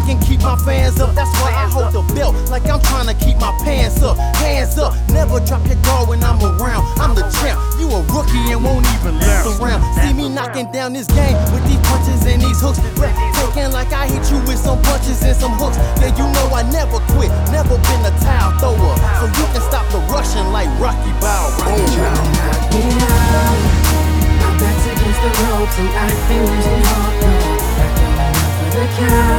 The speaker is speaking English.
can keep my fans up. That's why I hold the belt like I'm trying to keep my pants up. Hands up, never drop your guard when I'm around. I'm the champ, you a rookie and won't even last around. See me knocking down this game with these punches and these hooks. Taking like I hit you with some punches and some hooks. Yeah, you know I never quit, never been a towel thrower. So you can stop the rushing like Rocky Balboa. Knock me out. My back's against the ropes and I ain't losing hope, no. Back going up for the count.